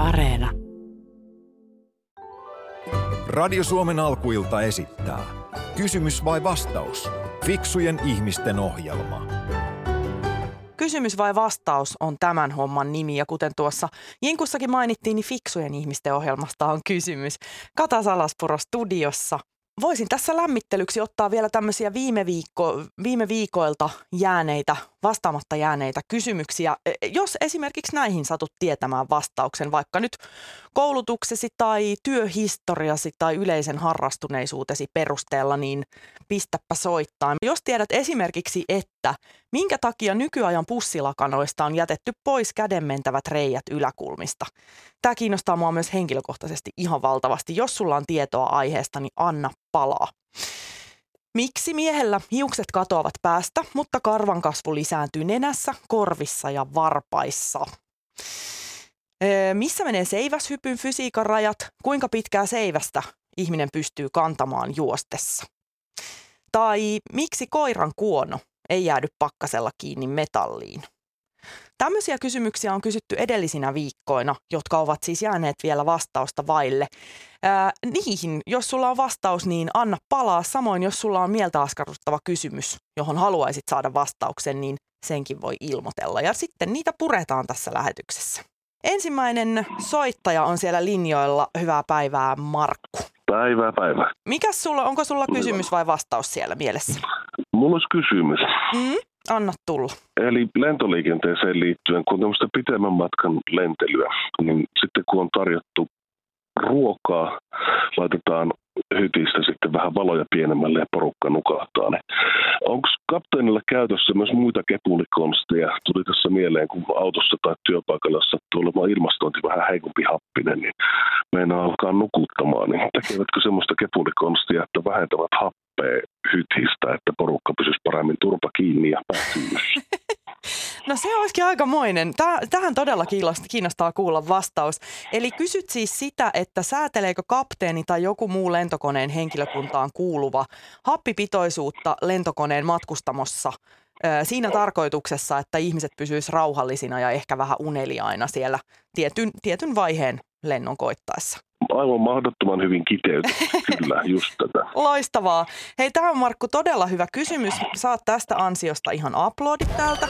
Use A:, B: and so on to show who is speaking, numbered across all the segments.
A: Areena.
B: Radio Suomen alkuilta esittää Kysymys vai vastaus? Fiksujen ihmisten ohjelma.
C: Kysymys vai vastaus on tämän homman nimi, ja kuten tuossa Jinkussakin mainittiin, niin Fiksujen ihmisten ohjelmasta on kysymys. Kata Salaspuro studiossa. Voisin tässä lämmittelyksi ottaa vielä tämmöisiä viime viikoilta vastaamatta jääneitä kysymyksiä. Jos esimerkiksi näihin satut tietämään vastauksen, vaikka nyt koulutuksesi tai työhistoriasi tai yleisen harrastuneisuutesi perusteella, niin pistäpä soittaa. Jos tiedät esimerkiksi, että minkä takia nykyajan pussilakanoista on jätetty pois kädenmentävät reijät yläkulmista. Tämä kiinnostaa mua myös henkilökohtaisesti ihan valtavasti. Jos sulla on tietoa aiheesta, niin anna palaa. Miksi miehellä hiukset katoavat päästä, mutta karvan kasvu lisääntyy nenässä, korvissa ja varpaissa? Missä menee seiväshypyn fysiikan rajat? Kuinka pitkää seivästä ihminen pystyy kantamaan juostessa? Tai miksi koiran kuono ei jäädy pakkasella kiinni metalliin? Tämmöisiä kysymyksiä on kysytty edellisinä viikkoina, jotka ovat siis jääneet vielä vastausta vaille. Niihin, jos sulla on vastaus, niin anna palaa. Samoin, jos sulla on mieltä askarruttava kysymys, johon haluaisit saada vastauksen, niin senkin voi ilmoitella. Ja sitten niitä puretaan tässä lähetyksessä. Ensimmäinen soittaja on siellä linjoilla. Hyvää päivää, Markku.
D: Päivää.
C: Onko sulla kysymys vai vastaus siellä mielessä?
D: Mulla olisi kysymys.
C: Anna tulla.
D: Eli lentoliikenteeseen liittyen, kun on tämmöistä pitemmän matkan lentelyä, niin sitten kun on tarjottu ruokaa, laitetaan hytistä sitten vähän valoja pienemmälle ja porukka nukahtaa. Onko kapteenilla käytössä myös muita kepulikonsteja? Tuli tässä mieleen, kun autossa tai työpaikalla sattuu olemaan ilmastointi vähän heikompi happinen, niin meinaa alkaa nukuttamaan. Niin tekevätkö semmoista kepulikonstia, että vähentävät happea hytistä, että porukka pysyisi paremmin turpa kiinni ja päätyynnyssä?
C: No se olisikin aikamoinen. Tähän todella kiinnostaa kuulla vastaus. Eli kysyt siis sitä, että sääteleekö kapteeni tai joku muu lentokoneen henkilökuntaan kuuluva happipitoisuutta lentokoneen matkustamossa siinä tarkoituksessa, että ihmiset pysyisivät rauhallisina ja ehkä vähän uneliaina siellä tietyn vaiheen lennon koittaessa.
D: Aivan mahdottoman hyvin kiteytetty, kyllä, just tätä.
C: Loistavaa. Hei, tämä on Markku todella hyvä kysymys. Saat tästä ansiosta ihan aplodit täältä.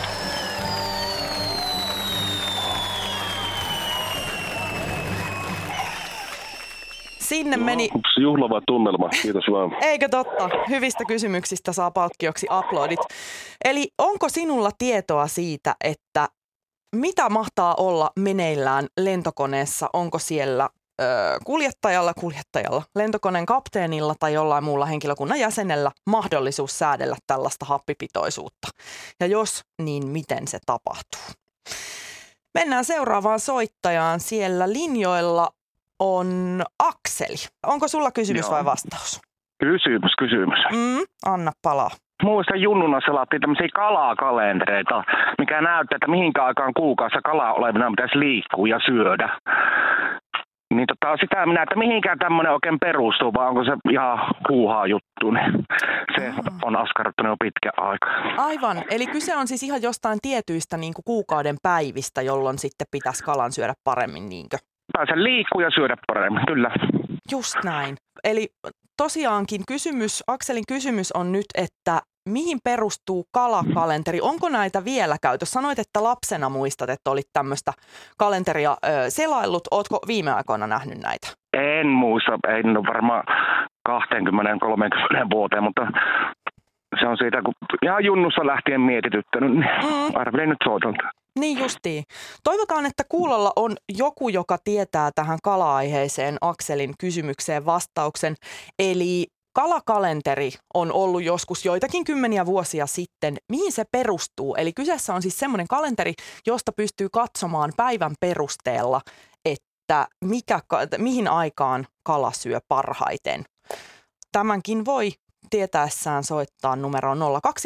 C: Sinne meni...
D: Juhlava tunnelma, kiitos vaan.
C: Eikö totta? Hyvistä kysymyksistä saa palkkioksi aplodit. Eli onko sinulla tietoa siitä, että mitä mahtaa olla meneillään lentokoneessa? Onko siellä kuljettajalla, lentokoneen kapteenilla tai jollain muulla henkilökunnan jäsenellä mahdollisuus säädellä tällaista happipitoisuutta? Ja jos, niin miten se tapahtuu? Mennään seuraavaan soittajaan. Siellä linjoilla on Akseli. Onko sulla kysymys vai vastaus?
D: Kysymys.
C: Anna palaa.
E: Muistan junnuna selattiin tämmöisiä kalakalentereita, mikä näyttää, että mihinkä aikaan kuukaudessa kalaa olevina pitäisi liikkua ja syödä. Niin sitä minä, että mihinkään tämmöinen oikein perustuu, vai onko se ihan huuhaa juttu, niin se on askarruttanut jo pitkä aika.
C: Aivan, eli kyse on siis ihan jostain tietyistä niin kuin kuukauden päivistä, jolloin sitten pitäisi kalan syödä paremmin, niinkö?
E: Pääsen liikkua ja syödä paremmin, kyllä.
C: Just näin. Eli tosiaankin Akselin kysymys on nyt, että mihin perustuu kalakalenteri? Onko näitä vielä käytössä? Sanoit, että lapsena muistat, että olit tämmöistä kalenteria selaillut. Ootko viime aikoina nähnyt näitä?
E: En muista, en ole varmaan 20-30 vuoteen, mutta se on siitä, kun ihan junnussa lähtien mietityttänyt, niin arvelin nyt soitalta.
C: Niin justiin. Toivotaan, että kuulolla on joku, joka tietää tähän kala-aiheeseen Akselin kysymykseen vastauksen. Eli kalakalenteri on ollut joskus joitakin kymmeniä vuosia sitten. Mihin se perustuu? Eli kyseessä on siis semmoinen kalenteri, josta pystyy katsomaan päivän perusteella, että mihin aikaan kala syö parhaiten. Tämänkin voi tietäessään soittaa numeroon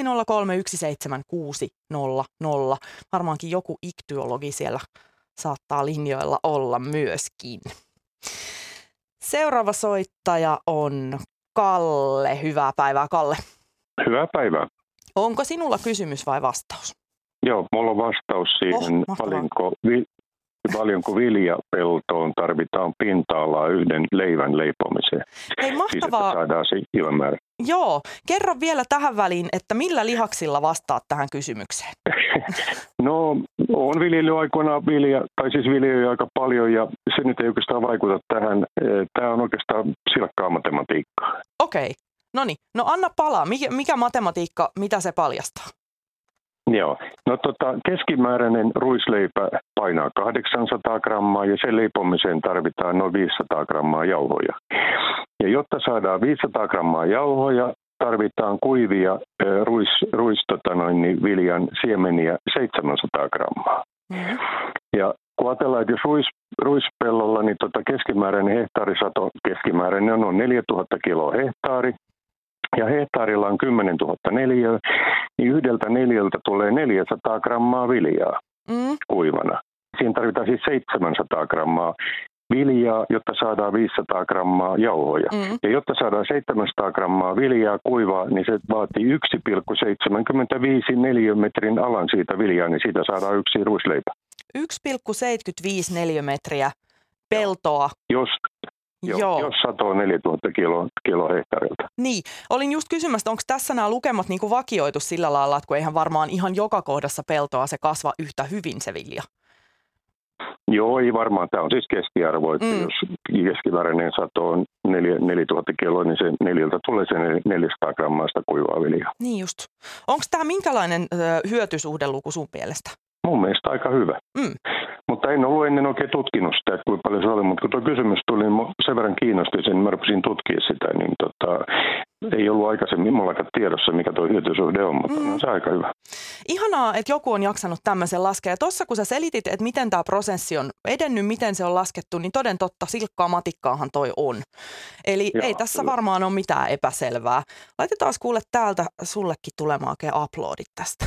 C: 020317600. Varmaankin joku iktyologi siellä saattaa linjoilla olla myöskin. Seuraava soittaja on Kalle. Hyvää päivää, Kalle.
F: Hyvää päivää.
C: Onko sinulla kysymys vai vastaus?
F: Joo, mulla on vastaus siihen,
A: paljonko viljapeltoon tarvitaan pinta-alaa yhden leivän leipomiseen.
C: Hei, mahtavaa.
A: Siis, saadaan se kilomäärä.
C: Joo, kerro vielä tähän väliin, että millä lihaksilla vastaat tähän kysymykseen?
A: No, on viljellyt aikoinaan viljelyä aika paljon ja se nyt ei oikeastaan vaikuta tähän. Tämä on oikeastaan silkkaa matematiikkaa.
C: Okei, no niin. No anna palaa. Mikä matematiikka, mitä se paljastaa?
A: Joo, no keskimääräinen ruisleipä painaa 800 grammaa ja sen leipomiseen tarvitaan noin 500 grammaa jauhoja. Ja jotta saadaan 500 grammaa jauhoja, tarvitaan kuivia viljan siemeniä 700 grammaa. Mm-hmm. Ja kun ajatellaan, että jos ruispellolla, niin keskimääräinen hehtaarisato, keskimääräinen on noin 4000 kiloa hehtaari, ja hehtaarilla on 10 000 neliöä, niin yhdeltä neliöltä tulee 400 grammaa viljaa kuivana. Siinä tarvitaan siis 700 grammaa viljaa, jotta saadaan 500 grammaa jauhoja. Ja jotta saadaan 700 grammaa viljaa kuivaa, niin se vaatii 1,75 neliömetrin alan siitä viljaa, niin siitä saadaan yksi ruisleipä.
C: 1,75 neliömetriä peltoa.
A: Jos sato on 4000 kiloa hehtaarilta.
C: Niin, olin just kysymässä, onko tässä nämä lukemat niin kuin vakioitu sillä lailla, että kun eihän varmaan ihan joka kohdassa peltoa se kasva yhtä hyvin se vilja?
A: Joo, ei varmaan. Tämä on siis keskiarvo, että jos keskimääräinen sato on 4000 kiloa, niin se neliöltä tulee se 400 grammaa sitä kuivaa viljaa.
C: Niin just. Onko tämä minkälainen hyötysuhdeluku sun mielestä?
A: Mun mielestä aika hyvä. Mutta en ollut ennen oikein tutkinut sitä, että kuinka paljon se oli. Mutta kun tuo kysymys tuli, niin sen verran kiinnosti sen, mä rupesin tutkimaan sitä, niin ei ollut aikaisemmin mullakaan tiedossa, mikä tuo hyötysuhde on, mutta on se aika hyvä.
C: Ihanaa, että joku on jaksanut tämmöisen laskea. Tuossa kun sä selitit, että miten tämä prosessi on edennyt, miten se on laskettu, niin toden totta silkkaa matikkaahan toi on. Eli ei tässä varmaan ole mitään epäselvää. Laitetaan kuule täältä sullekin tulemaan oikein uploadit tästä.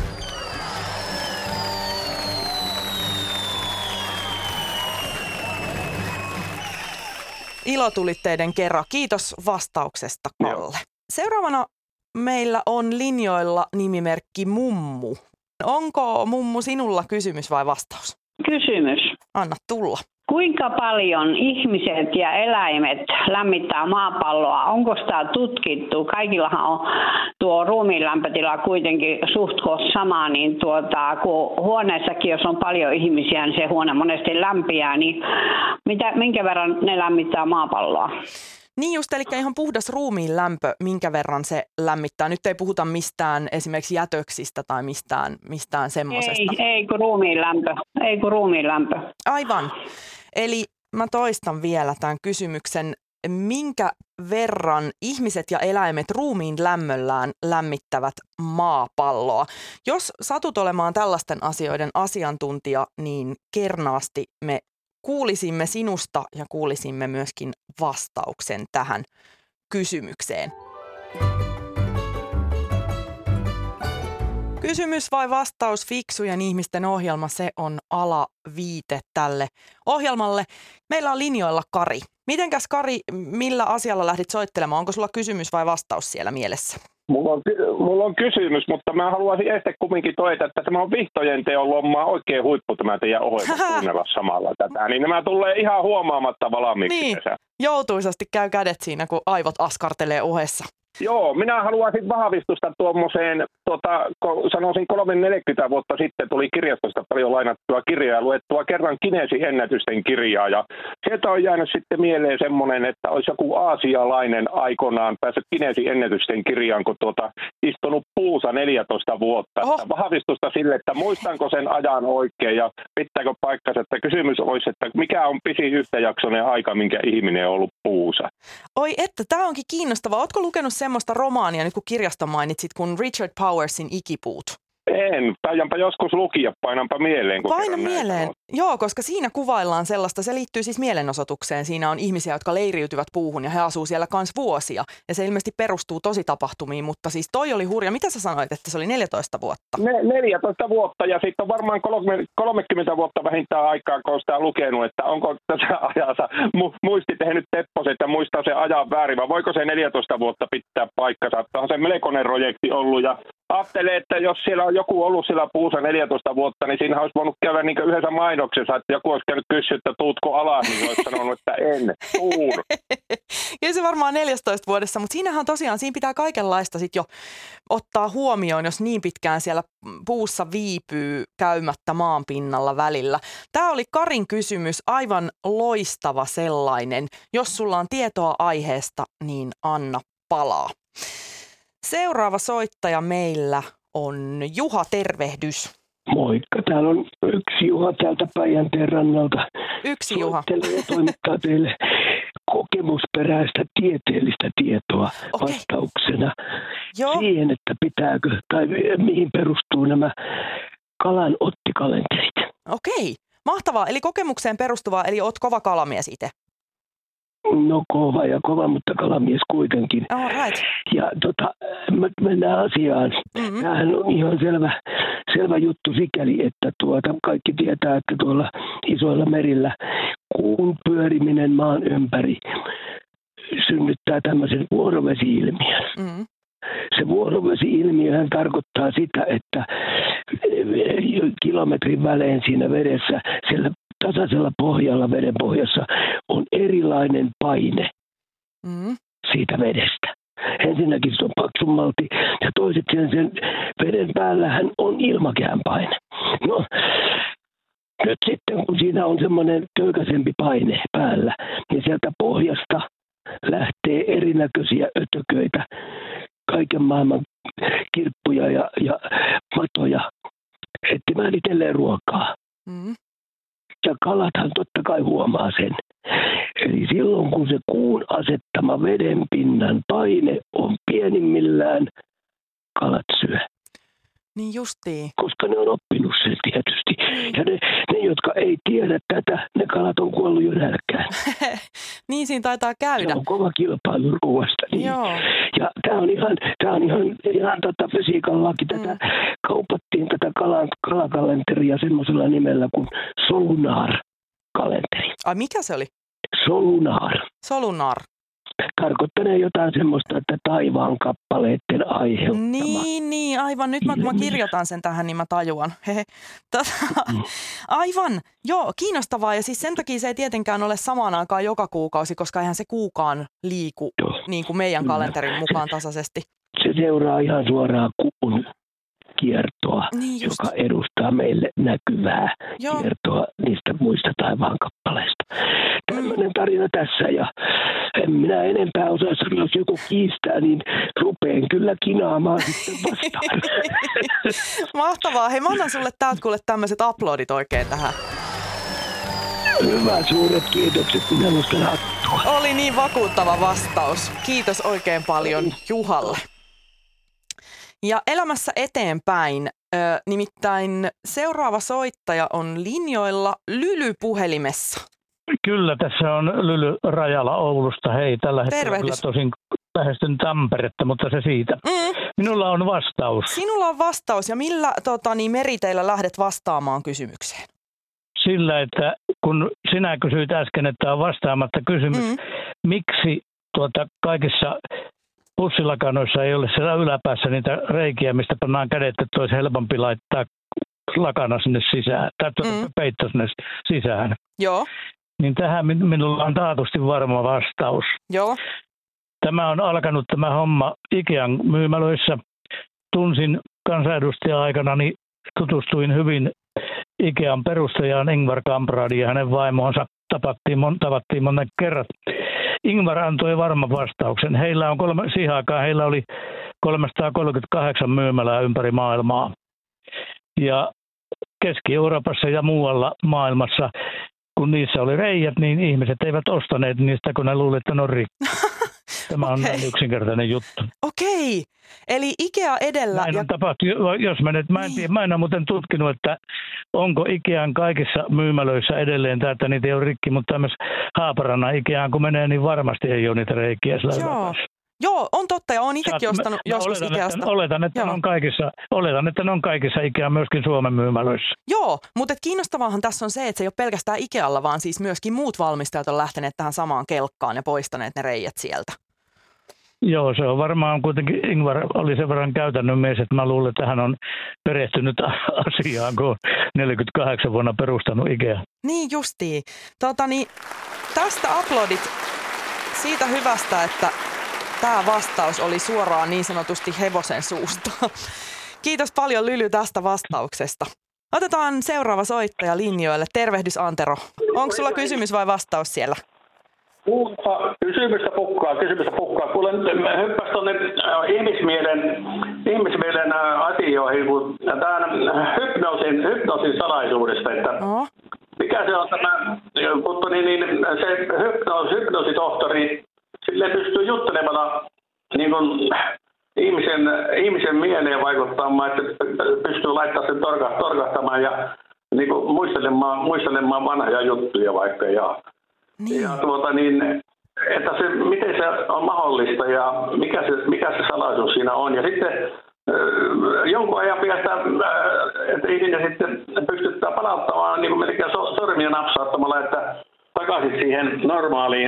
C: Ilotulitteiden kerran. Kiitos vastauksesta, Kalle. Joo. Seuraavana meillä on linjoilla nimimerkki Mummu. Onko Mummu sinulla kysymys vai vastaus?
F: Kysymys.
C: Anna tulla.
F: Kuinka paljon ihmiset ja eläimet lämmittää maapalloa? Onko sitä tutkittu? Kaikillahan on tuo ruumiin lämpötila kuitenkin suht sama, niin kun huoneessakin, jos on paljon ihmisiä, niin se huone monesti lämpiää, niin minkä verran ne lämmittää maapalloa?
C: Niin just, eli ihan puhdas ruumiin lämpö, minkä verran se lämmittää. Nyt ei puhuta mistään esimerkiksi jätöksistä tai mistään semmoisesta.
F: Ei kun ruumiin lämpö.
C: Aivan. Eli mä toistan vielä tämän kysymyksen. Minkä verran ihmiset ja eläimet ruumiin lämmöllään lämmittävät maapalloa? Jos satut olemaan tällaisten asioiden asiantuntija, niin kernaasti me kuulisimme sinusta ja kuulisimme myöskin vastauksen tähän kysymykseen. Kysymys vai vastaus, fiksujen ihmisten ohjelma, se on alaviite tälle ohjelmalle. Meillä on linjoilla Kari. Mitenkäs Kari, millä asialla lähdit soittelemaan? Onko sulla kysymys vai vastaus siellä mielessä?
E: Mulla on kysymys, mutta mä haluaisin ehkä kumminkin todeta, että tämä on Vihtojen teon lommaa oikein huippu tämä teidän ohjelma kuunnella samalla tätä. Niin nämä tulee ihan huomaamatta valmiiksi.
C: Niin, joutuisasti käy kädet siinä, kun aivot askartelee ohessa.
E: Joo, minä haluaisin vahvistusta tuommoiseen, sanoisin 30-40 vuotta sitten tuli kirjastosta paljon lainattua kirjaa, luettua kerran Guinnessin ennätysten kirjaa. Ja sieltä on jäänyt sitten mieleen semmoinen, että olisi joku aasialainen aikoinaan päässyt Guinnessin ennätysten kirjaan, kun istunut puussa 14 vuotta. Vahvistusta sille, että muistanko sen ajan oikein ja pitääkö paikkansa, että kysymys olisi, että mikä on pisin yhtäjaksoinen aika, minkä ihminen on ollut puussa.
C: Oi että, tämä onkin kiinnostavaa. Ootko lukenut semmoista romaania, nyt kun kirjasta mainitsit, kun Richard Powersin Ikipuut?
E: En, taidanpa joskus lukia, painanpa mieleen.
C: Paina mieleen, joo, koska siinä kuvaillaan sellaista, se liittyy siis mielenosoitukseen. Siinä on ihmisiä, jotka leiriytyvät puuhun ja he asuu siellä kans vuosia. Ja se ilmeisesti perustuu tositapahtumiin, mutta siis toi oli hurja. Mitä sä sanoit, että se oli 14 vuotta?
E: 14 vuotta ja sitten on varmaan 30 vuotta vähintään aikaa, kun on sitä lukenut, että onko tässä ajassa muisti tehnyt tepposet ja muistaa se ajan väärin, vai voiko se 14 vuotta pitää paikkansa? On se melkoinen projekti ollut ja
G: ajattelin, että jos siellä on joku ollut siellä puussa 14 vuotta, niin siinä olisi voinut käydä niin yhdessä mainoksessa, että joku olisi käynyt kysyä, että tuutko alas, niin olisi sanonut, että en, tuun.
C: Kyllä se varmaan 14 vuodessa, mutta siinähän tosiaan, siinä pitää kaikenlaista sitten jo ottaa huomioon, jos niin pitkään siellä puussa viipyy käymättä maan pinnalla välillä. Tämä oli Karin kysymys, aivan loistava sellainen. Jos sulla on tietoa aiheesta, niin anna palaa. Seuraava soittaja meillä on Juha, tervehdys.
H: Moikka, täällä on yksi Juha täältä Päijänteen rannalta.
C: Yksi Juha.
H: Soittelee ja toimittaa teille kokemusperäistä tieteellistä tietoa vastauksena siihen, että pitääkö tai mihin perustuu nämä kalan ottikalenterit.
C: Okei, mahtavaa. Eli kokemukseen perustuvaa, eli oot kova kalamies itse.
H: No kova, mutta kalamies kuitenkin.
C: All right.
H: Ja mennään asiaan. Tämähän on ihan selvä juttu sikäli, että kaikki tietää, että tuolla isoilla merillä kuun pyöriminen maan ympäri synnyttää tämmöisen vuorovesi-ilmiön. Se vuorovesi-ilmiöhän tarkoittaa sitä, että kilometrin välein siinä vedessä, siellä tasaisella pohjalla, veden pohjassa, on erilainen paine siitä vedestä. Ensinnäkin se on paksummalti ja toiset sen veden päällähän on ilmakehän paine. No, nyt sitten kun siinä on semmoinen köykäisempi paine päällä, niin sieltä pohjasta lähtee erinäköisiä ötököitä, kaiken maailman kirppuja ja matoja etsimään itselleen ruokaa. Ja kalathan totta kai huomaa sen. Eli silloin kun se kuun asettama vedenpinnan paine on pienimmillään, kalat syö.
C: Niin justiin.
H: Koska ne on oppinut sen tietysti. Ja ne, jotka ei tiedä tätä, ne kalat on kuollut jo nälkään.
C: Niin siinä taitaa käydä.
H: Se on kova kilpailu ruoasta. Niin.
C: Joo.
H: Ja tämä on ihan fysiikan laki. Tätä kaupattiin tätä kalakalenteria semmoisella nimellä kuin Solunar-kalenteri.
C: Ai mikä se oli?
H: Solunar. Tarkoittanee jotain semmoista, että taivaan kappaleiden aiheuttama.
C: Niin, aivan. Nyt kun mä kirjoitan sen tähän, niin mä tajuan. Aivan, joo, kiinnostavaa. Ja siis sen takia se ei tietenkään ole samaan aikaan joka kuukausi, koska eihän se kuukaan liiku niin kuin meidän kalenterin mukaan tasaisesti.
H: Se seuraa ihan suoraan kuun kiertoa, joka edustaa meille näkyvää kiertoa niistä muista taivaan kappaleista. Tämmöinen tarina tässä, ja en minä enempää osaa sanoa, jos joku kiistää, niin rupeen kyllä kinaamaan sitten vastaan.
C: Mahtavaa. Hei, mä annan sulle täältä kuule tämmöiset aplodit oikein tähän.
H: Hyvä, suuret kiitokset, minä nostan hattua.
C: Oli niin vakuuttava vastaus. Kiitos oikein paljon Juhalle. Ja elämässä eteenpäin, nimittäin seuraava soittaja on linjoilla Lyly puhelimessa.
I: Kyllä, tässä on Lyly Rajala Oulusta. Hei, tällä hetkellä kyllä tosin lähestyn Tamperetta, mutta se siitä. Minulla on vastaus.
C: Sinulla on vastaus, ja millä meriteillä lähdet vastaamaan kysymykseen?
I: Sillä, että kun sinä kysyit äsken, että on vastaamatta kysymys, miksi kaikissa pussilakanoissa ei ole siellä yläpäässä niitä reikiä, mistä pannaan kädet, että olisi helpompi laittaa lakana sinne sisään, tai peitto sinne sisään.
C: Joo.
I: Niin tähän minulla on taatusti varma vastaus.
C: Joo.
I: Tämä on alkanut tämä homma Ikean myymälöissä. Tunsin kansanedustaja-aikana, niin tutustuin hyvin Ikean perustajaan Ingvar Kampradiin ja hänen vaimoonsa tavattiin monen kerrat. Ingvar antoi varman vastauksen. Siihen aikaan heillä oli 338 myymälää ympäri maailmaa. Ja Keski-Euroopassa ja muualla maailmassa, kun niissä oli reijät, niin ihmiset eivät ostaneet niistä, kun ne luulivat, että ne on rikki. Tämä on näin yksinkertainen juttu.
C: Okei. Eli Ikea edellä.
I: Näin on tapahtunut. Jos mä en ole muuten tutkinut, että onko Ikean kaikissa myymälöissä edelleen tämä, että niitä ei ole rikki, mutta myös Haaparannan Ikeaan kun menee, niin varmasti ei ole niitä reikiä siellä yläpäässä.
C: Joo, on totta ja olen itsekin ostanut joskus Ikeasta.
I: Oletan, että ne on kaikissa Ikea myöskin Suomen myymälöissä.
C: Joo, mutta kiinnostavaahan tässä on se, että se ei ole pelkästään Ikealla, vaan siis myöskin muut valmistajat on lähteneet tähän samaan kelkkaan ja poistaneet ne reijät sieltä.
I: Joo, se on varmaan kuitenkin, Ingvar oli sen verran käytännön mies, että mä luulen, että hän on perehtynyt asiaan, kun on 48 vuonna perustanut Ikea.
C: Niin justiin. Tästä aplodit siitä hyvästä, että tämä vastaus oli suoraan niin sanotusti hevosen suusta. Kiitos paljon Lyly tästä vastauksesta. Otetaan seuraava soittaja linjoille. Tervehdys Antero. Onko sulla kysymys vai vastaus siellä?
G: Kysymystä pukkaa. Kuule, hyppäsi tuonne ihmismielen asioihin, kun tämän hypnoosin salaisuudesta, että mikä se on tämä, kun se hypnoositohtori, sille pystyy juttelemalla niin kuin ihmisen mieleen vaikuttamaan, että pystyy laittamaan sen torkahtamaan ja niin kuin muistelemaan vanhoja juttuja vaikka
C: Niin.
G: Ja että miten se on mahdollista ja mikä se salaisuus siinä on. Ja sitten jonkun ajan päästä, että ihminen sitten pystyttää palauttamaan niin kuin melkein sormia napsauttamalla, että takaisin siihen normaaliin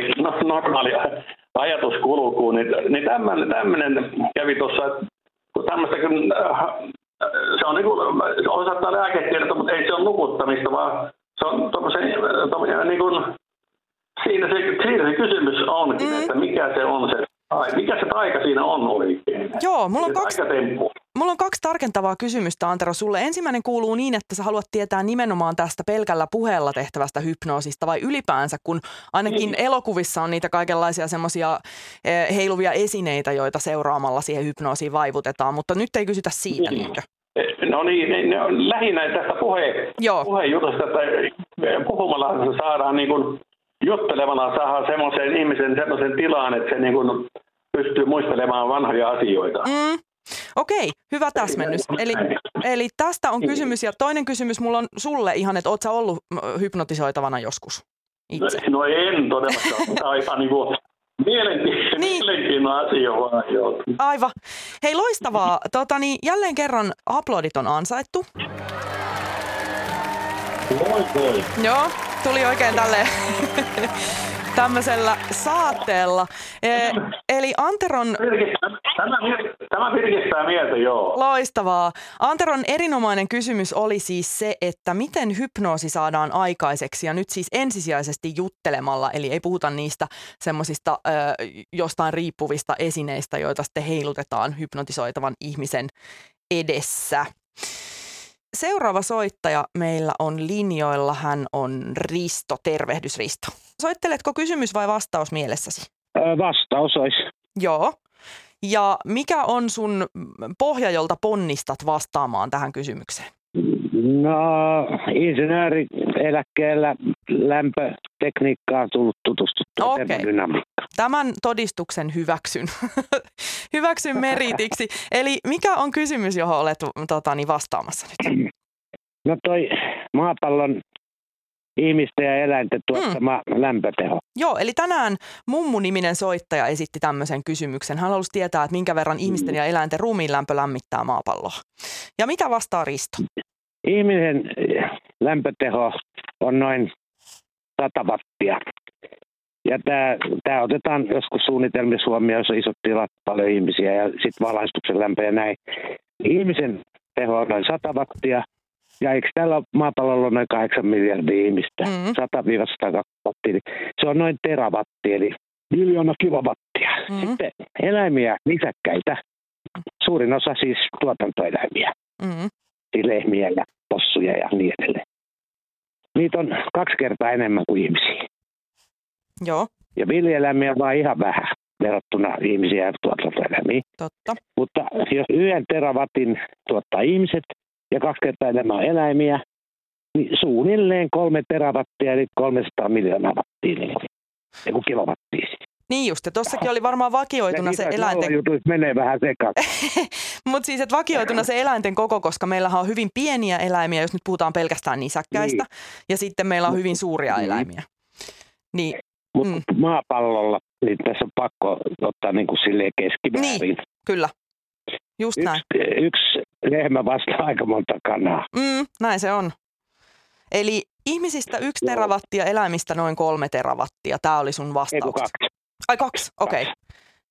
G: ajatuskulkuun. Niin tämmöinen kävi tuossa, kun tämmöistäkin, se on niin kuin, osataan lääketiedettä, mutta ei se ole nukuttamista, vaan se on tommosen niin kuin, Siinä se kysymys onkin, että mikä se taika siinä on oikein.
C: Joo, mulla on kaksi tarkentavaa kysymystä, Antero, sulle. Ensimmäinen kuuluu niin, että sä haluat tietää nimenomaan tästä pelkällä puheella tehtävästä hypnoosista vai ylipäänsä, kun ainakin elokuvissa on niitä kaikenlaisia semmoisia heiluvia esineitä, joita seuraamalla siihen hypnoosiin vaivutetaan, mutta nyt ei kysytä siitä niinkö?
G: No niin, lähinnä tästä puheenjutusta, että puhumalla saadaan niin kuin juttelemalla saadaan semmoisen ihmisen semmoisen tilaan, että se niin kuin pystyy muistelemaan vanhoja asioita.
C: Okei, hyvä täsmennys. Eli tästä on kysymys. Ja toinen kysymys mulla on sulle ihan, että ootko sä ollut hypnotisoitavana joskus itse?
G: No en todellakaan, mutta aika niin kuin mielenkiintoinen asia vaan.
C: Aivan. Hei, loistavaa. Jälleen kerran aplodit on ansaittu.
G: Voi.
C: Joo, tuli oikein tälleen tämmöisellä saatteella. Eli Anteron...
G: Tämä virkistää mieltä, joo.
C: Loistavaa. Anteron erinomainen kysymys oli siis se, että miten hypnoosi saadaan aikaiseksi ja nyt siis ensisijaisesti juttelemalla, eli ei puhuta niistä semmoisista jostain riippuvista esineistä, joita sitten heilutetaan hypnotisoitavan ihmisen edessä. Seuraava soittaja meillä on linjoilla. Hän on Risto. Tervehdys, Risto. Soitteletko kysymys vai vastaus mielessäsi?
J: Vastaus olisi.
C: Joo. Ja mikä on sun pohja, jolta ponnistat vastaamaan tähän kysymykseen?
J: No, insinöörieläkkeellä lämpötekniikkaan tullut tutustuttua.
C: Okei. Tämän todistuksen hyväksyn. Hyväksyn meritiksi. Eli mikä on kysymys, johon olet vastaamassa nyt?
J: No toi maapallon ihmisten ja eläinten tuottama lämpöteho.
C: Joo, eli tänään Mummu-niminen soittaja esitti tämmöisen kysymyksen. Hän halusi tietää, että minkä verran ihmisten ja eläinten ruumiin lämpö lämmittää maapalloa. Ja mitä vastaa Risto?
J: Ihmisen lämpöteho on noin 100 wattia. Ja tämä otetaan joskus suunnitelmissa huomioon, jos on isot tilat, paljon ihmisiä ja sitten valaistuksen lämpö ja näin. Ihmisen teho on noin 100 wattia. Ja eikö tällä maapallolla ole noin 8 miljardia ihmistä? 100-120 wattia. Se on noin terawatti, eli 1 000 000 kilowattia. Sitten eläimiä, nisäkkäitä. Suurin osa siis tuotantoeläimiä. Siis lehmiä ja possuja ja niin edelleen. Niitä on 2 kertaa enemmän kuin ihmisiä.
C: Joo.
J: Ja villieläimiä on vaan ihan vähän verrattuna ihmisiä ja tuotantoeläimiä.
C: Totta.
J: Mutta jos 1 terawattin tuottaa ihmiset ja 2 kertaa enemmän eläimiä, niin suunnilleen 3 terawattia, eli 300 miljoonaa wattia, niin kilowattia.
C: Niin just, ja tuossakin oli varmaan vakioituna se eläinten...
J: menee vähän sekaisin.
C: Mutta siis, että vakioituna se eläinten koko, koska meillähän on hyvin pieniä eläimiä, jos nyt puhutaan pelkästään nisäkkäistä, ja sitten meillä on hyvin suuria eläimiä. Niin.
J: Mutta maapallolla, niin tässä on pakko ottaa niin kuin silleen keskimäärin.
C: Niin, kyllä. Just näin.
J: Yksi lehmä vastaa aika monta kanaa.
C: Näin se on. Eli ihmisistä 1 terawattia, eläimistä noin 3 terawattia. Tämä oli sun vastaus.
J: 2.
C: Ai 2, okei.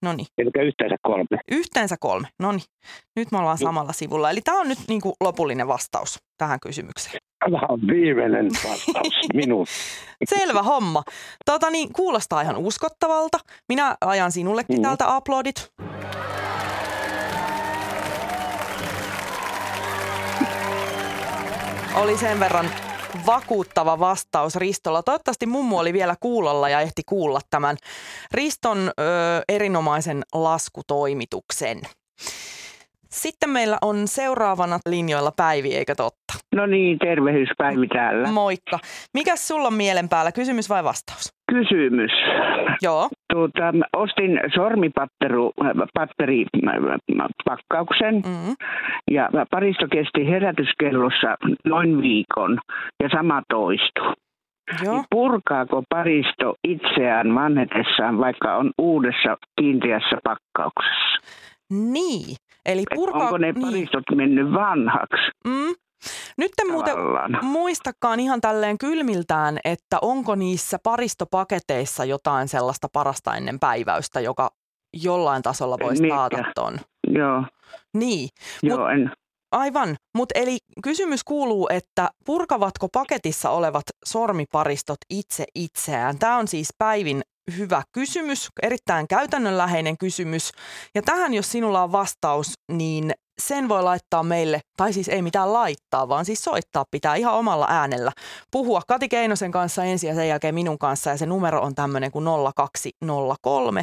C: Noniin.
J: Eli yhteensä 3.
C: Yhteensä 3. Noniin. Nyt me ollaan samalla sivulla. Eli tämä on nyt niin kuin lopullinen vastaus tähän kysymykseen.
J: Tämä on viimeinen vastaus minun.
C: Selvä homma. Kuulostaa ihan uskottavalta. Minä ajan sinullekin täältä aplodit. Oli sen verran vakuuttava vastaus Ristolla. Toivottavasti mummu oli vielä kuulolla ja ehti kuulla tämän Riston erinomaisen laskutoimituksen. Sitten meillä on seuraavana linjoilla Päivi, eikö totta?
K: No niin, tervehdys Päivi täällä.
C: Moikka. Mikäs sulla on mielen päällä, kysymys vai vastaus?
K: Kysymys.
C: Joo.
K: Ostin sormipatteripakkauksen ja paristo kesti herätyskellossa noin viikon ja sama toistui.
C: Joo.
K: Purkaako paristo itseään vanhetessaan, vaikka on uudessa kiinteässä pakkauksessa?
C: Niin. Eli
K: onko ne paristot mennyt vanhaksi?
C: Nyt en muuten muistakaan ihan tälleen kylmiltään, että onko niissä paristopaketeissa jotain sellaista parasta ennen päiväystä, joka jollain tasolla voisi taata ton.
K: Joo.
C: Niin.
K: Joo,
C: Aivan. Mutta eli kysymys kuuluu, että purkavatko paketissa olevat sormiparistot itse itseään? Tämä on siis Päivin hyvä kysymys, erittäin käytännönläheinen kysymys. Ja tähän, jos sinulla on vastaus, niin sen voi laittaa meille, tai siis ei mitään laittaa, vaan siis soittaa pitää ihan omalla äänellä. Puhua Kati Keinosen kanssa ensin ja sen jälkeen minun kanssa, ja se numero on tämmöinen kuin 0203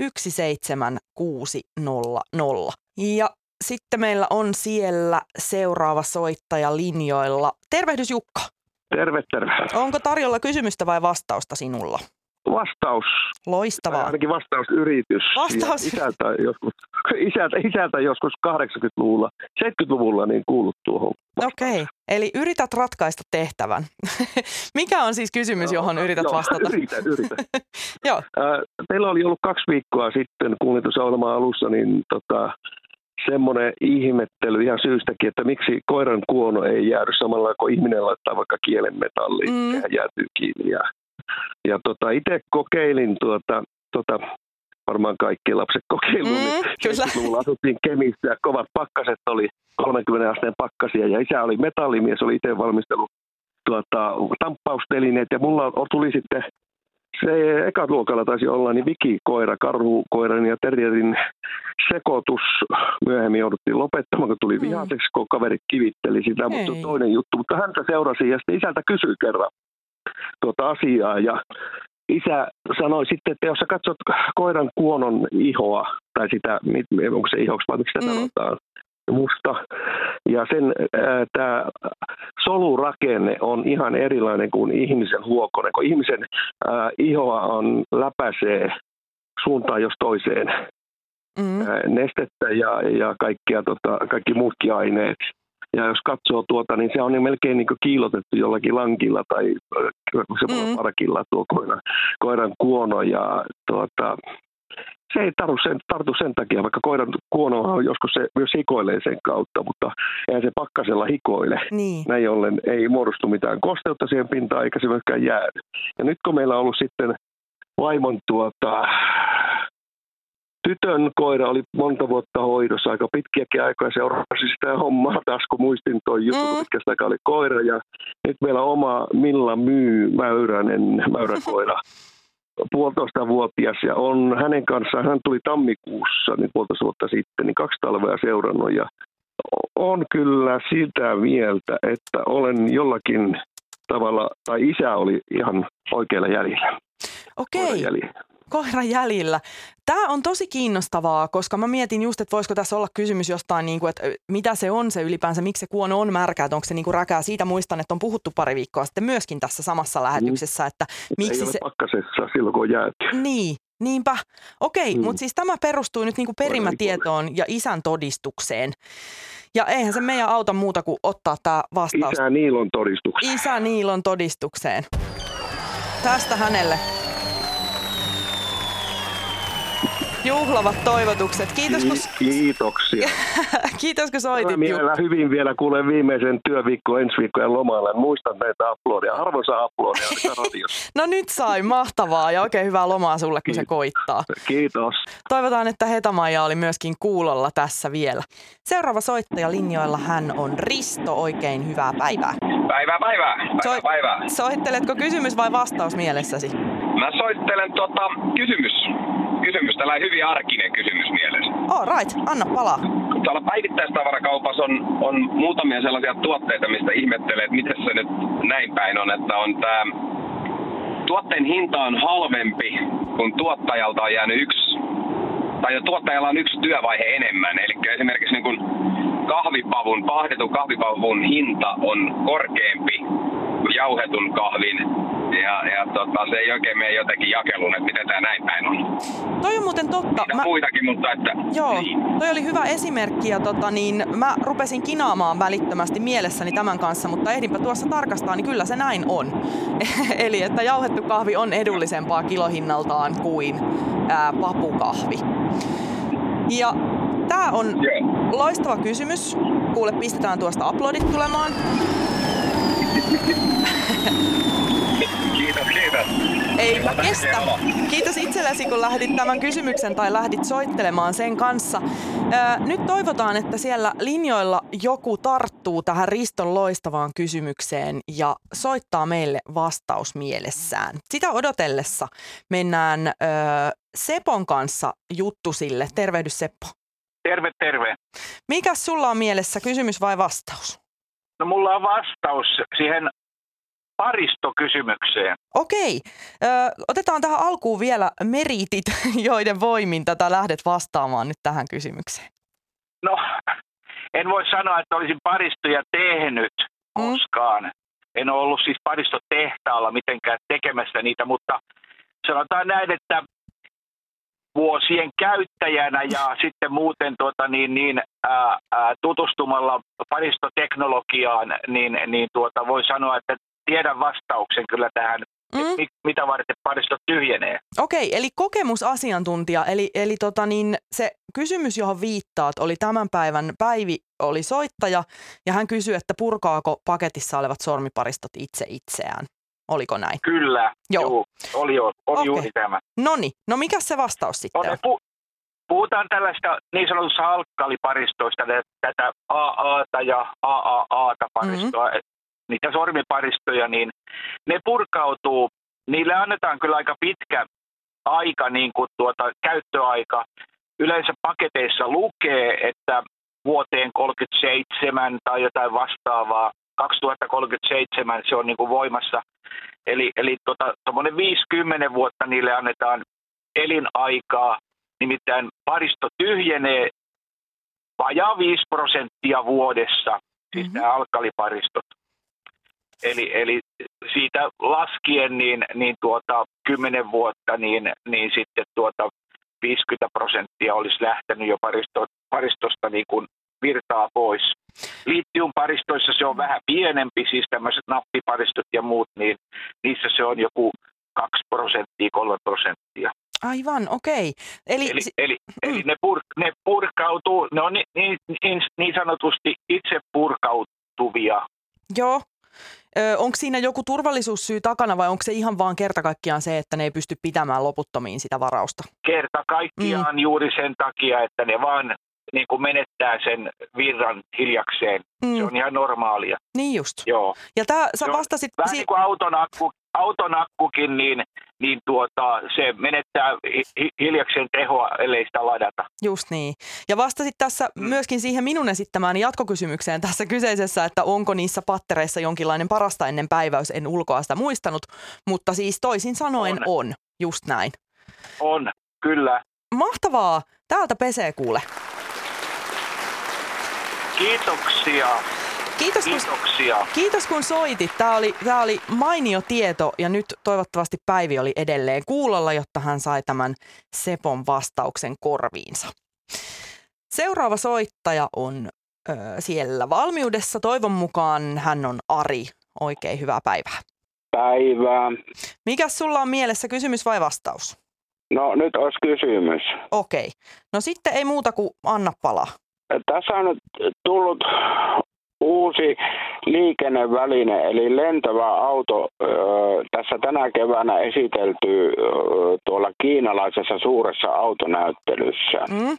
C: 17600. Ja sitten meillä on siellä seuraava soittaja linjoilla. Tervehdys Jukka.
L: Terve.
C: Onko tarjolla kysymystä vai vastausta sinulla?
L: Vastaus.
C: Loistavaa.
L: Ainakin vastausyritys.
C: Vastaus.
L: Isältä joskus 80-luvulla, 70-luvulla niin kuullut tuohon.
C: Okei. Eli yrität ratkaista tehtävän. Mikä on siis kysymys, johon yrität vastata?
L: Yritän.
C: Joo.
L: Teillä oli ollut 2 viikkoa sitten, kuulin tuossa ohjelman alussa, niin semmoinen ihmettely ihan syystäkin, että miksi koiran kuono ei jäädy samalla kuin ihminen laittaa vaikka kielen metalliin, sehän jäätyy kiinni. Ja itse kokeilin varmaan kaikki lapset kokeiluun, niin 70-luvulla asuttiin Kemissä ja kovat pakkaset oli 30 asteen pakkasia ja isä oli metallimies, oli itse valmistellut tamppaustelineet ja mulla tuli sitten se ekaluokalla taisi olla niin vikikoira, karhukoiran ja terrierin sekoitus. Myöhemmin jouduttiin lopettamaan, kun tuli vihaseksi, kun kaverit kivitteli sitä, mutta se on toinen juttu. Mutta häntä seurasi ja sitten isältä kysyi kerran asiaa ja isä sanoi sitten, että jos sä katsot koiran kuonon ihoa, tai sitä, onko se ihoksi vai miksi sitä sanotaan, musta, ja sen tämä solurakenne on ihan erilainen kuin ihmisen huokonen, kun ihmisen ihoa on läpäisee suuntaan jos toiseen nestettä ja kaikki muutkin aineet. Ja jos katsoo niin se on melkein niin kuin kiilotettu jollakin lankilla tai semmoilla parkilla tuo koiran kuono. Ja se ei tartu sen takia, vaikka koiran kuono joskus se myös hikoilee sen kautta, mutta eihän se pakkasella hikoile.
C: Niin.
L: Näin ollen ei muodostu mitään kosteutta siihen pintaan eikä se myöskään jäädy. Ja nyt kun meillä on ollut sitten vaimon tytön koira oli monta vuotta hoidossa, aika pitkiäkin aikoja seurasi sitä hommaa taas, kun muistin tuo juttu, pitkästä aikaa oli koira. Ja nyt meillä on oma Milla mäyräkoira, 1,5-vuotias. Ja on hänen kanssaan, hän tuli tammikuussa, niin 1,5 vuotta sitten, niin 2 talvea seurannut. Ja on kyllä sitä mieltä, että olen jollakin tavalla, tai isä oli ihan oikealla jäljellä.
C: Okei. Koiran jäljillä. Tämä on tosi kiinnostavaa, koska mä mietin just, että voisiko tässä olla kysymys jostain, niin kuin, että mitä se on se ylipäänsä, miksi se kuono on märkä, että onko se niin kuin räkää. Siitä muistan, että on puhuttu pari viikkoa sitten myöskin tässä samassa lähetyksessä, että miksi
L: ei ole pakkasessa silloin, kun on jääty.
C: Niin, niinpä. Okei, mutta siis tämä perustuu nyt niin kuin perimätietoon ja isän todistukseen. Ja eihän se meidän auta muuta kuin ottaa tämä vastaus.
L: Isä Niilon todistukseen.
C: Isä Niilon todistukseen. Tästä hänelle. Juhlavat toivotukset.
L: Kiitoksia.
C: Kiitos, kun soitit.
L: Mielellä hyvin vielä kuulen viimeisen työviikko ensi viikkojen lomalla. Muistan näitä aplodeja. Harvoin saa aplodeja radiossa.
C: No nyt sai. Mahtavaa ja oikein hyvää lomaa sulle, kun se koittaa.
L: Kiitos.
C: Toivotaan, että Hetamaija oli myöskin kuulolla tässä vielä. Seuraava soittaja linjoilla hän on Risto. Oikein hyvää päivää.
M: Päivää.
C: Soitteletko kysymys vai vastaus mielessäsi?
M: Mä soittelen kysymys. Tällainen hyvin arkinen kysymys mielessä.
C: All right, anna palaa.
M: Tuolla päivittäistavarakaupassa on muutamia sellaisia tuotteita, mistä ihmettelee, että miten se nyt näin päin on, että on tämä tuotteen hinta on halvempi, kun tuottajalta on jäänyt tuottajalla on yksi työvaihe enemmän. Eli esimerkiksi niin kun pahdetun kahvipavun hinta on korkeampi kuin jauhetun kahvin. Ja se ei oikein mene jotenkin jakeluun, että miten tämä näin päin on.
C: Toi on muuten totta.
M: Muitakin, mutta että...
C: Joo, toi oli hyvä esimerkki ja mä rupesin kinaamaan välittömästi mielessäni tämän kanssa, mutta ehdinpä tuossa tarkastaa, niin kyllä se näin on. Eli että jauhettu kahvi on edullisempaa kilohinnaltaan kuin papukahvi. Ja tää on loistava kysymys. Kuule, pistetään tuosta aplodit tulemaan.
M: Kiitos.
C: Eipä kestä. Kiitos itsellesi, kun lähdit tämän kysymyksen tai lähdit soittelemaan sen kanssa. Nyt toivotaan, että siellä linjoilla joku tarttuu tähän Riston loistavaan kysymykseen ja soittaa meille vastaus mielessään. Sitä odotellessa mennään Sepon kanssa juttusille. Tervehdys Seppo.
N: Terve.
C: Mikäs sulla on mielessä, kysymys vai vastaus?
N: No mulla on vastaus siihen paristokysymykseen.
C: Okei. Otetaan tähän alkuun vielä meritit, joiden voimin tätä lähdet vastaamaan nyt tähän kysymykseen.
N: No, en voi sanoa, että olisin paristoja tehnyt koskaan. En ole ollut siis paristotehtaalla mitenkään tekemässä niitä, mutta sanotaan näin, että vuosien käyttäjänä ja sitten muuten tutustumalla paristoteknologiaan, niin voi sanoa, että tiedän vastauksen kyllä tähän, mitä varten paristot tyhjenee.
C: Okei, eli kokemusasiantuntija, eli se kysymys, johon viittaat, oli tämän päivän Päivi oli soittaja, ja hän kysyi, että purkaako paketissa olevat sormiparistot itse itseään. Oliko näin?
N: Kyllä, joo. Oli juuri tämä.
C: Noniin, no mikä se vastaus sitten on?
N: Puhutaan tällaista niin sanotusta alkkaliparistoista, tätä AA:ta ja AAA:ta paristoa, niitä sormiparistoja, niin ne purkautuu, niille annetaan kyllä aika pitkä aika, niin kuin käyttöaika. Yleensä paketeissa lukee, että vuoteen 37 tai jotain vastaavaa, 2037 se on niin kuin voimassa. Eli tuommoinen 50 vuotta niille annetaan elinaikaa, nimittäin paristo tyhjenee vajaa 5% vuodessa, siis nämä alkaliparistot. Eli siitä laskien niin 10 vuotta, niin sitten 50% olisi lähtenyt jo paristosta niin kuin virtaa pois. Litiumparistoissa se on vähän pienempi, siis tämmöiset nappiparistot ja muut, niin niissä se on joku 2%, 3%.
C: Aivan, okei. Eli
N: ne purkautuu, ne on niin sanotusti itse purkautuvia.
C: Joo. Onko siinä joku turvallisuussyy takana vai onko se ihan vaan kerta kaikkiaan se, että ne ei pysty pitämään loputtomiin sitä varausta?
N: Kerta kaikkiaan juuri sen takia, että ne vaan niin kuin menettää sen virran hiljakseen. Se on ihan normaalia.
C: Niin just.
N: Joo.
C: Ja sä vastasit...
N: Vähän niin kuin auton akkukin, niin se menettää hiljakseen tehoa, ellei sitä ladata.
C: Just niin. Ja vastasit tässä myöskin siihen minun esittämään jatkokysymykseen tässä kyseisessä, että onko niissä pattereissa jonkinlainen parasta ennen päiväys, en ulkoa sitä muistanut, mutta siis toisin sanoen on. Just näin.
N: On, kyllä.
C: Mahtavaa. Täältä pesee kuule.
N: Kiitoksia.
C: Kiitos kun soitit. Tämä oli mainio tieto ja nyt toivottavasti Päivi oli edelleen kuulolla, jotta hän sai tämän Sepon vastauksen korviinsa. Seuraava soittaja on siellä valmiudessa. Toivon mukaan hän on Ari. Oikein hyvää päivää.
O: Päivää.
C: Mikäs sulla on mielessä, kysymys vai vastaus?
O: No nyt olisi kysymys.
C: Okei. No sitten ei muuta kuin anna palaa.
O: Tässä on nyt tullut uusi liikenneväline, eli lentävä auto. Tässä tänä keväänä esitelty tuolla kiinalaisessa suuressa autonäyttelyssä.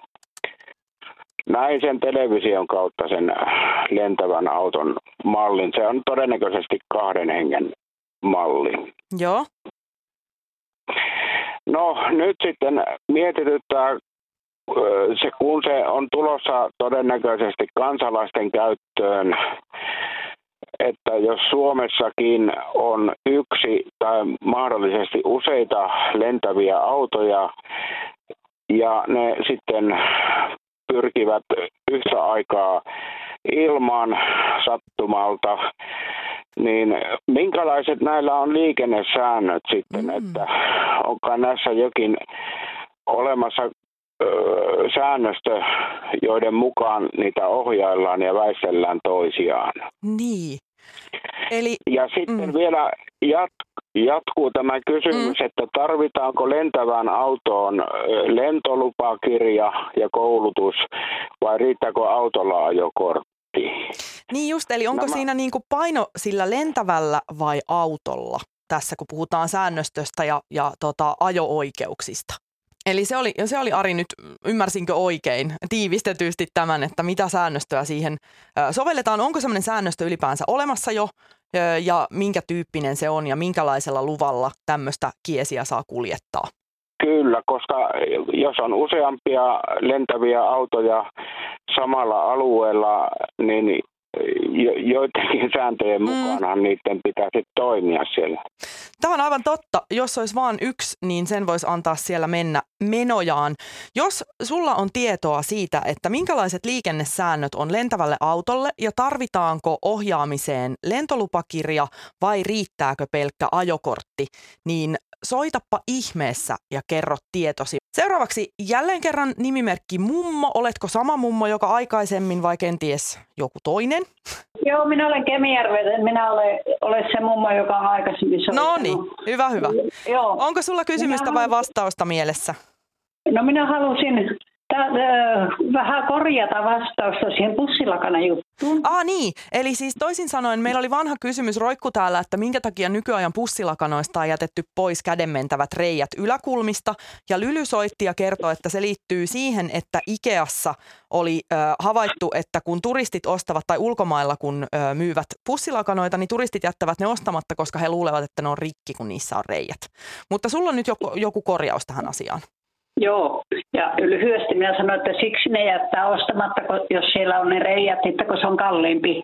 O: Näin sen television kautta sen lentävän auton mallin. Se on todennäköisesti 2 hengen malli.
C: Joo.
O: No nyt sitten mietityttää, kun se on tulossa todennäköisesti kansalaisten käyttöön, että jos Suomessakin on yksi tai mahdollisesti useita lentäviä autoja ja ne sitten pyrkivät yhtä aikaa ilman sattumalta, niin minkälaiset näillä on liikennesäännöt sitten, että onko näissä jokin olemassa säännöstö, joiden mukaan niitä ohjaillaan ja väistellään toisiaan.
C: Niin. Eli,
O: ja sitten vielä jatkuu tämä kysymys, että tarvitaanko lentävään autoon lentolupakirja ja koulutus vai riittääkö autolla ajokortti?
C: Niin just, eli onko siinä niin kuin paino sillä lentävällä vai autolla tässä, kun puhutaan säännöstöstä ja ajo-oikeuksista? Eli se oli Ari nyt, ymmärsinkö oikein, tiivistetysti tämän, että mitä säännöstöä siihen sovelletaan. Onko semmoinen säännöstö ylipäänsä olemassa jo ja minkä tyyppinen se on ja minkälaisella luvalla tämmöistä kiesiä saa kuljettaa?
O: Kyllä, koska jos on useampia lentäviä autoja samalla alueella, niin joidenkin sääntöjen mukaanhan niiden pitäisi toimia siellä.
C: Tämä on aivan totta. Jos olisi vain yksi, niin sen voisi antaa siellä mennä menojaan. Jos sulla on tietoa siitä, että minkälaiset liikennesäännöt on lentävälle autolle ja tarvitaanko ohjaamiseen lentolupakirja vai riittääkö pelkkä ajokortti, niin soitappa ihmeessä ja kerro tietosi. Seuraavaksi jälleen kerran nimimerkki Mummo. Oletko sama Mummo, joka aikaisemmin vai kenties joku toinen?
F: Joo, minä olen Kemijärveltä. Minä olen se Mummo, joka on aikaisemmin soittanut.
C: No niin, hyvä.
F: Joo.
C: Onko sulla kysymystä vai vastausta mielessä?
F: No minä halusin vähän korjata vastausta siihen pussilakana juttuun.
C: Niin, eli siis toisin sanoen meillä oli vanha kysymys roikku täällä, että minkä takia nykyajan pussilakanoista on jätetty pois kädenmentävät reijät yläkulmista. Ja Lyly soitti ja kertoi, että se liittyy siihen, että Ikeassa oli havaittu, että kun turistit ostavat tai ulkomailla kun myyvät pussilakanoita, niin turistit jättävät ne ostamatta, koska he luulevat, että ne on rikki, kun niissä on reijät. Mutta sulla on nyt joku korjaus tähän asiaan.
F: Joo, ja lyhyesti minä sanoin, että siksi ne jättää ostamatta, jos siellä on ne reijät, että kun se on kalliimpi.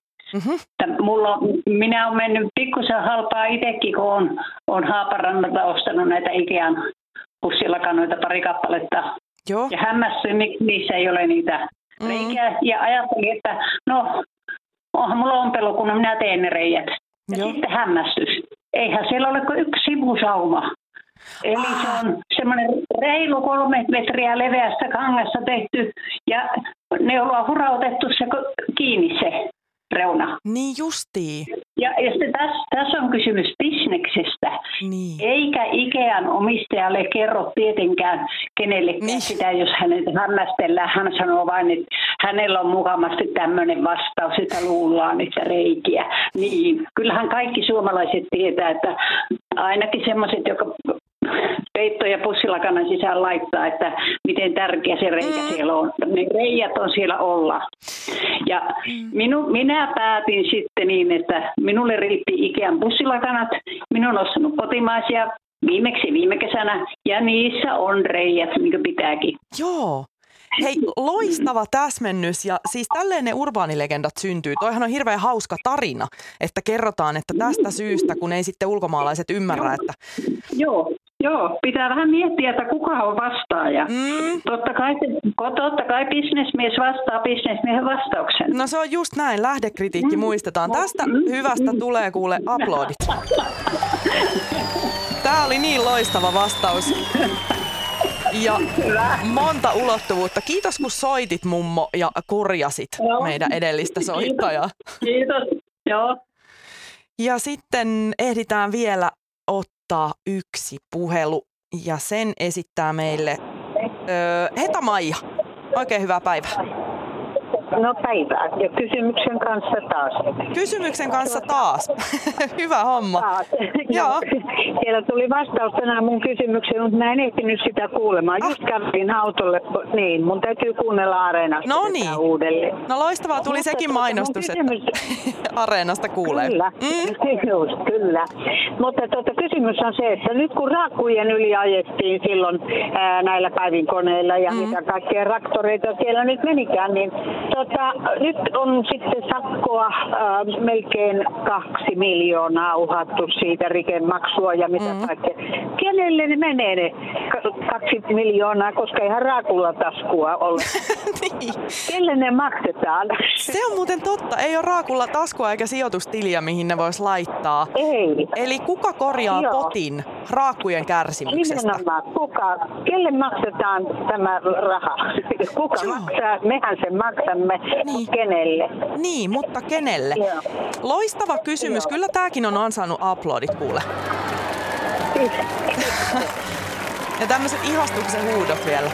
F: Minä olen mennyt pikkusen halpaa itsekin, kun olen Haaparannalta ostanut näitä Ikean pussilakanoita 2 kappaletta.
C: Joo.
F: Ja hämmästyin, miksi niissä ei ole niitä reikiä. Ja ajattelin, että no, onhan mulla ompelu, kun minä teen ne reijät. Ja sitten hämmästys. Eihän siellä ole kuin yksi sivusauma. Eli se on semmoinen reilu 3 metriä leveästä kangasta tehty ja ne ollaan hurautettu se kiinni se reuna.
C: Niin justiin.
F: Ja sitten tässä on kysymys bisneksestä.
C: Niin.
F: Eikä Ikean omistajalle kerro tietenkään kenellekään sitä, jos hänet hämmästellään. Hän sanoo vain, että hänellä on mukavasti tämmöinen vastaus, että luullaan, että reikiä. Niin, kyllähän kaikki suomalaiset tietää, että ainakin semmoiset, jotka peitto- ja pussilakanan sisään laittaa, että miten tärkeä se reikä siellä on. Ne reijät on siellä olla. Ja minä päätin sitten niin, että minulle riitti Ikean pussilakanat. Minä olen ostanut kotimaisia viimeksi viime kesänä ja niissä on reijät, niin kuin pitääkin.
C: Joo. Hei, loistava täsmennys ja siis tälleen ne urbaanilegendat syntyy. Toihan on hirveän hauska tarina, että kerrotaan, että tästä syystä, kun ei sitten ulkomaalaiset ymmärrä, että...
F: Joo, pitää vähän miettiä, että kuka on vastaaja. Totta kai bisnesmies vastaa bisnesmiehen vastauksen.
C: No se on just näin, lähdekritiikki muistetaan. Tästä hyvästä tulee kuule aplodit. Tää oli niin loistava vastaus. Ja monta ulottuvuutta. Kiitos kun soitit Mummo ja korjasit meidän edellistä soittajaa.
F: Kiitos. Joo.
C: Ja sitten ehditään vielä ottaa yksi puhelu. ja sen esittää meille Heta-Maija. Oikein hyvää päivää.
P: No päivää. Ja kysymyksen kanssa taas.
C: Kysymyksen kanssa taas. Hyvä homma.
P: Taas. Joo. Siellä tuli vastaus tänään mun kysymykseen, mutta mä en ehtinyt sitä kuulemaan. Just kävin autolle, niin mun täytyy kuunnella Areenasta uudelleen.
C: No loistavaa, tuli sekin mainostus, että Areenasta kuulee.
P: Kyllä, just, kyllä. Mutta kysymys on se, että nyt kun raakkujen yli ajettiin silloin näillä päivinkoneilla ja mitä kaikkea traktoreita siellä nyt menikään, niin nyt on sitten sakkoa melkein 2 miljoonaa uhattu siitä rikemaksua ja mitä kaikkea. Kenelle ne menee ne 2 miljoonaa, koska ihan raakulla taskua ole.
C: Niin.
P: Kelle ne maksetaan?
C: Se on muuten totta. Ei ole raakulla taskua eikä sijoitustiliä, mihin ne vois laittaa.
P: Ei.
C: Eli kuka korjaa potin raakkujen kärsimyksestä?
P: Nimenomaan. Kelle maksetaan tämä raha? Kuka maksaa? Mehän sen maksamme.
C: Niin.
P: Kenelle?
C: Niin, mutta kenelle?
P: Joo.
C: Loistava kysymys. Kyllä tääkin on ansainnut aplodit, kuule. Ja tämmöiset ihastuksen huudot vielä.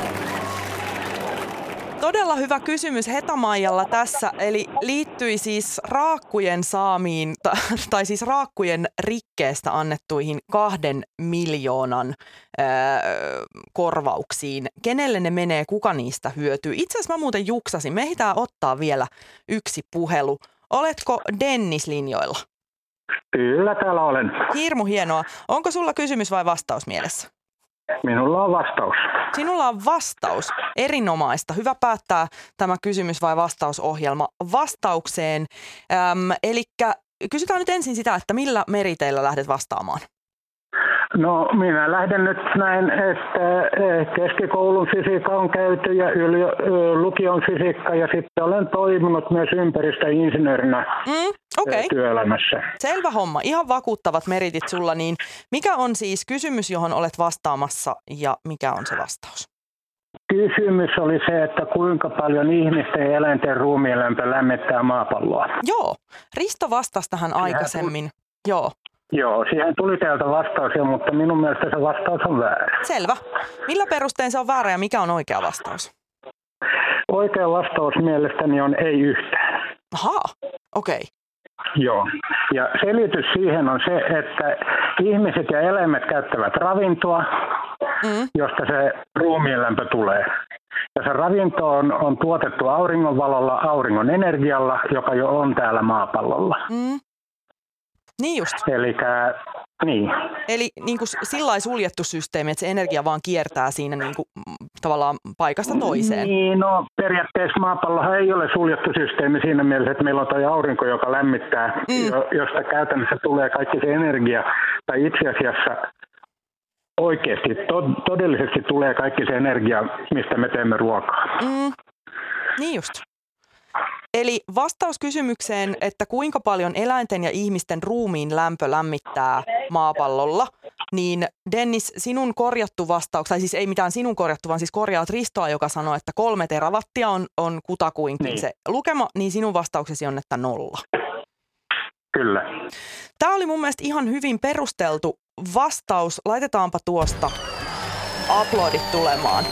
C: Todella hyvä kysymys Heta-Maijalla tässä, eli liittyi siis raakkujen saamiin, tai siis raakkujen rikkeestä annettuihin 2 miljoonan korvauksiin. Kenelle ne menee, kuka niistä hyötyy? Itse asiassa mä muuten juksasin, me ehditään ottaa vielä yksi puhelu. Oletko Dennis linjoilla?
Q: Kyllä, täällä olen.
C: Hirmu hienoa. Onko sulla kysymys vai vastaus mielessä?
Q: Minulla on vastaus.
C: Sinulla on vastaus. Erinomaista. Hyvä päättää tämä kysymys vai vastausohjelma vastaukseen. Elikkä kysytään nyt ensin sitä, että millä meriteillä lähdet vastaamaan?
Q: No minä lähden nyt näin, että keskikoulun fysiikka on käyty ja lukion fysiikka ja sitten olen toiminut myös ympäristöinsinöörinä työelämässä.
C: Selvä homma. Ihan vakuuttavat meritit sulla. Niin mikä on siis kysymys, johon olet vastaamassa ja mikä on se vastaus?
Q: Kysymys oli se, että kuinka paljon ihmisten ja eläinten ruumiinlämpö lämmittää maapalloa.
C: Joo. Risto vastasi tähän aikaisemmin.
Q: Joo, siihen tuli teiltä vastaus jo, mutta minun mielestä se vastaus on väärä.
C: Selvä. Millä perustein se on väärä ja mikä on oikea vastaus?
Q: Oikea vastaus mielestäni on ei yhtään.
C: Ahaa, okei.
Q: Joo, ja selitys siihen on se, että ihmiset ja eläimet käyttävät ravintoa, josta se ruumiinlämpö tulee. Ja se ravinto on tuotettu auringonvalolla, auringon energialla, joka jo on täällä maapallolla.
C: Niin just. Eli niin kuin sillai suljettu systeemi, että se energia vaan kiertää siinä niin kuin, tavallaan paikasta toiseen.
Q: Niin, no periaatteessa maapallohan ei ole suljettu systeemi siinä mielessä, että meillä on tuo aurinko, joka lämmittää, josta käytännössä tulee kaikki se energia. Tai itse asiassa oikeasti, todellisesti tulee kaikki se energia, mistä me teemme ruokaa.
C: Niin just. Eli vastaus kysymykseen, että kuinka paljon eläinten ja ihmisten ruumiin lämpö lämmittää maapallolla, niin Dennis, sinun korjattu vastaus, tai siis ei mitään sinun korjattu, vaan siis korjaat Ristoa, joka sanoo, että 3 terawattia on kutakuinkin se lukema, niin sinun vastauksesi on, että 0.
Q: Kyllä.
C: Tämä oli mun mielestä ihan hyvin perusteltu vastaus. Laitetaanpa tuosta aplodit tulemaan.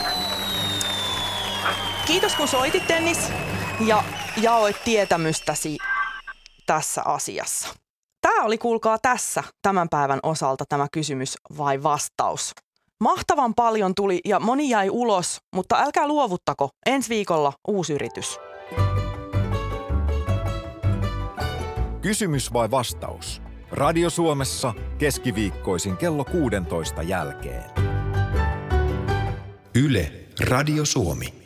C: Kiitos kun soitit, Dennis, ja jaoit tietämystäsi tässä asiassa. Tämä oli, kuulkaa, tässä tämän päivän osalta tämä kysymys vai vastaus. Mahtavan paljon tuli ja moni jäi ulos, mutta älkää luovuttako. Ensi viikolla uusi yritys.
B: Kysymys vai vastaus? Radio Suomessa keskiviikkoisin kello 16 jälkeen.
R: Yle, Radio Suomi.